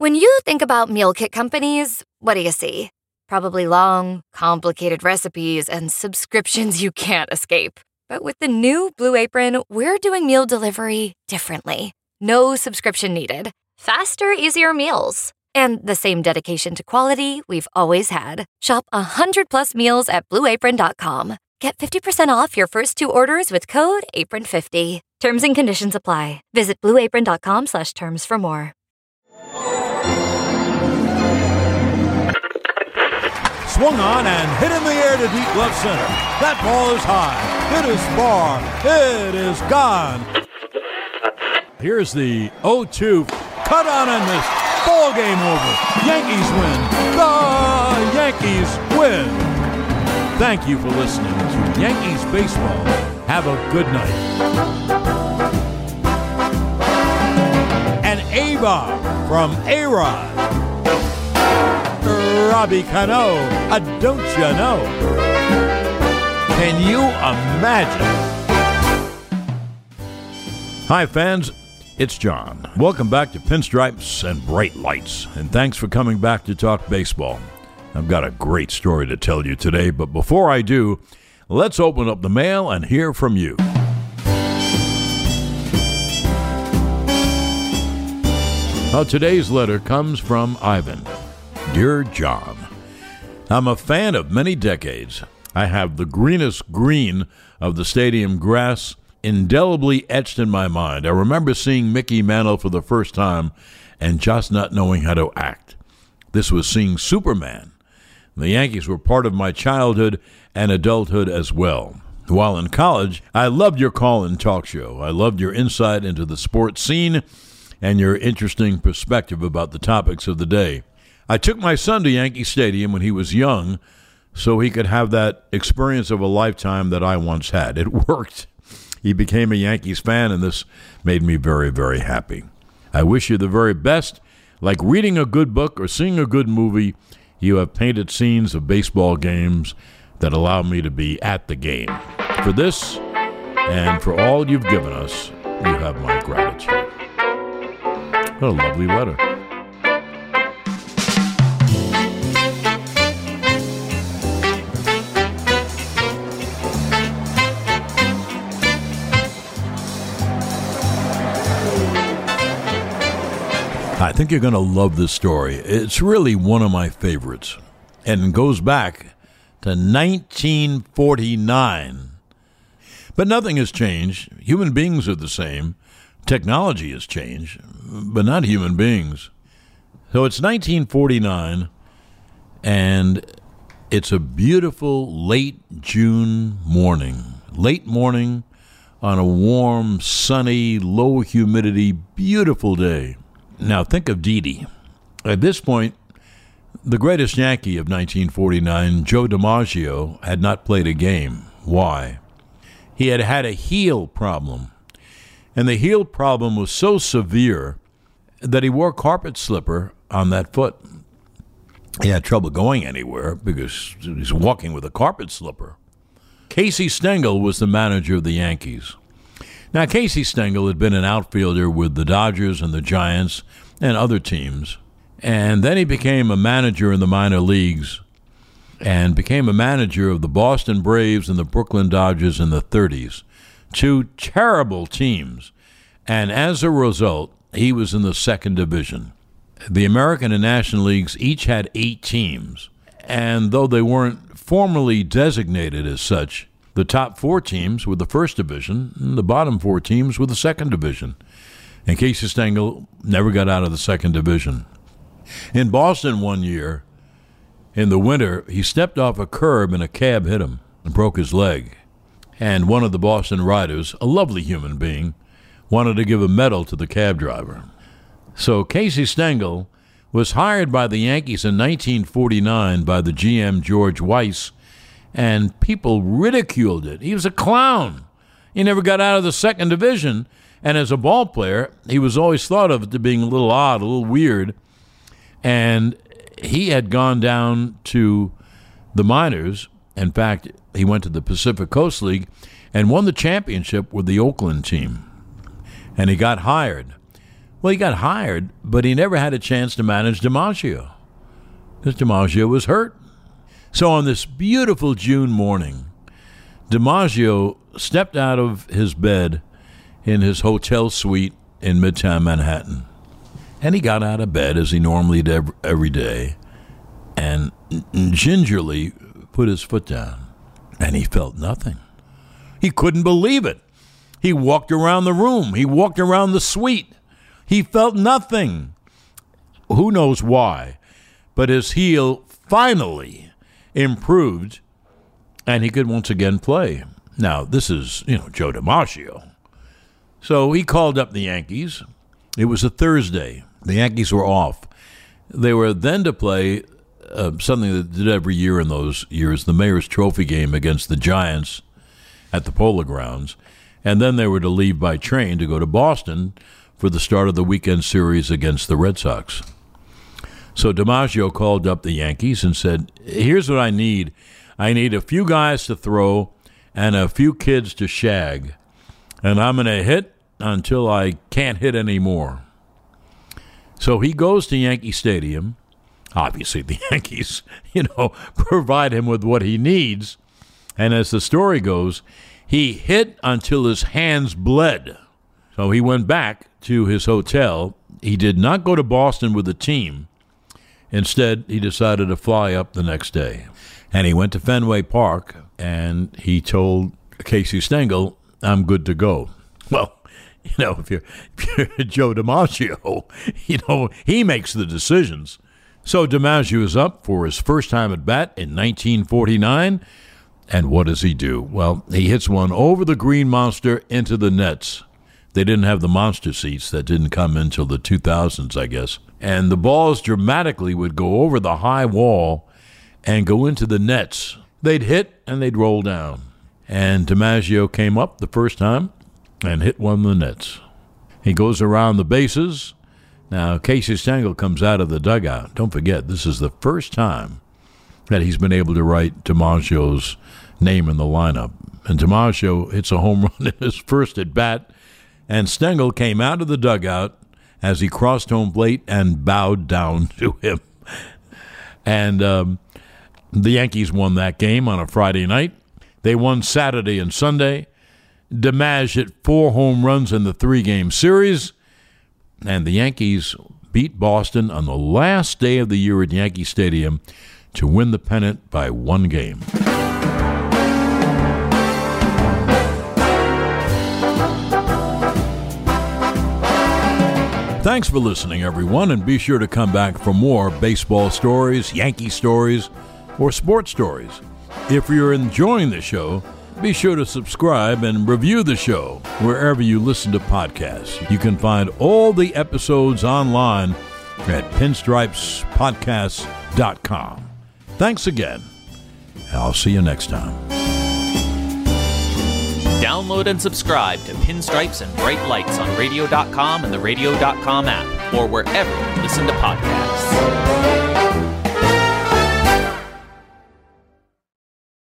When you think about meal kit companies, what do you see? Probably long, complicated recipes and subscriptions you can't escape. But with the new Blue Apron, we're doing meal delivery differently. No subscription needed. Faster, easier meals. And the same dedication to quality we've always had. Shop 100+ meals at BlueApron.com. Get 50% off your first 2 orders with code APRON50. Terms and conditions apply. Visit BlueApron.com/terms for more. Swung on and hit in the air to deep left center. That ball is high. It is far. It is gone. Here's the 0-2. Cut on and missed. Ball game over. Yankees win. The Yankees win. Thank you for listening to Yankees Baseball. Have a good night. An A-bomb from A-Rod. Robbie Cano, don't you know? Can you imagine? Hi, fans. It's John. Welcome back to Pinstripes and Bright Lights, and thanks for coming back to talk baseball. I've got a great story to tell you today, but before I do, let's open up the mail and hear from you. Today's letter comes from Ivan. Dear John, I'm a fan of many decades. I have the greenest green of the stadium grass indelibly etched in my mind. I remember seeing Mickey Mantle for the first time and just not knowing how to act. This was seeing Superman. The Yankees were part of my childhood and adulthood as well. While in college, I loved your call-in talk show. I loved your insight into the sports scene and your interesting perspective about the topics of the day. I took my son to Yankee Stadium when he was young so he could have that experience of a lifetime that I once had. It worked. He became a Yankees fan, and this made me very, very happy. I wish you the very best. Like reading a good book or seeing a good movie, you have painted scenes of baseball games that allow me to be at the game. For this and for all you've given us, you have my gratitude. What a lovely letter. I think you're going to love this story. It's really one of my favorites, and goes back to 1949. But nothing has changed. Human beings are the same. Technology has changed, but not human beings. So it's 1949, and it's a beautiful late June morning. Late morning on a warm, sunny, low humidity, beautiful day. Now think of Didi. At this point, the greatest Yankee of 1949, Joe DiMaggio, had not played a game. Why? He had had a heel problem. And the heel problem was so severe that he wore carpet slipper on that foot. He had trouble going anywhere because he was walking with a carpet slipper. Casey Stengel was the manager of the Yankees. Now, Casey Stengel had been an outfielder with the Dodgers and the Giants and other teams. And then he became a manager in the minor leagues and became a manager of the Boston Braves and the Brooklyn Dodgers in the 30s. 2 terrible teams. And as a result, he was in the second division. The American and National Leagues each had 8 teams. And though they weren't formally designated as such, the top 4 teams were the first division, and the bottom 4 teams were the second division. And Casey Stengel never got out of the second division. In Boston one year, in the winter, he stepped off a curb and a cab hit him and broke his leg. And one of the Boston riders, a lovely human being, wanted to give a medal to the cab driver. So Casey Stengel was hired by the Yankees in 1949 by the GM George Weiss, and people ridiculed it. He was a clown. He never got out of the second division, and as a ball player, he was always thought of as being a little odd, a little weird, and he had gone down to the minors. In fact, he went to the Pacific Coast League and won the championship with the Oakland team, and he got hired. Well, he got hired, but he never had a chance to manage DiMaggio because DiMaggio was hurt. So on this beautiful June morning, DiMaggio stepped out of his bed in his hotel suite in Midtown Manhattan. And he got out of bed, as he normally did every day, and gingerly put his foot down. And he felt nothing. He couldn't believe it. He walked around the room. He walked around the suite. He felt nothing. Who knows why? But his heel finally improved, and he could once again play. Now, this is, Joe DiMaggio. So he called up the Yankees. It was a Thursday. The Yankees were off. They were then to play something that they did every year in those years, the Mayor's Trophy game against the Giants at the Polo Grounds. And then they were to leave by train to go to Boston for the start of the weekend series against the Red Sox. So DiMaggio called up the Yankees and said, here's what I need. I need a few guys to throw and a few kids to shag. And I'm going to hit until I can't hit anymore. So he goes to Yankee Stadium. Obviously, the Yankees, provide him with what he needs. And as the story goes, he hit until his hands bled. So he went back to his hotel. He did not go to Boston with the team. Instead, he decided to fly up the next day. And he went to Fenway Park, and he told Casey Stengel, I'm good to go. Well, if you're Joe DiMaggio, he makes the decisions. So DiMaggio is up for his first time at bat in 1949. And what does he do? Well, he hits one over the Green Monster into the nets. They didn't have the monster seats. That didn't come until the 2000s, I guess. And the balls dramatically would go over the high wall and go into the nets. They'd hit and they'd roll down. And DiMaggio came up the first time and hit one of the nets. He goes around the bases. Now, Casey Stengel comes out of the dugout. Don't forget, this is the first time that he's been able to write DiMaggio's name in the lineup. And DiMaggio hits a home run in his first at bat. And Stengel came out of the dugout as he crossed home plate and bowed down to him. And the Yankees won that game on a Friday night. They won Saturday and Sunday. DiMaggio hit 4 home runs in the 3-game series. And the Yankees beat Boston on the last day of the year at Yankee Stadium to win the pennant by 1 game. Thanks for listening, everyone, and be sure to come back for more baseball stories, Yankee stories, or sports stories. If you're enjoying the show, be sure to subscribe and review the show wherever you listen to podcasts. You can find all the episodes online at pinstripespodcasts.com. Thanks again, and I'll see you next time. Download and subscribe to Pinstripes and Bright Lights on Radio.com and the Radio.com app, or wherever you listen to podcasts.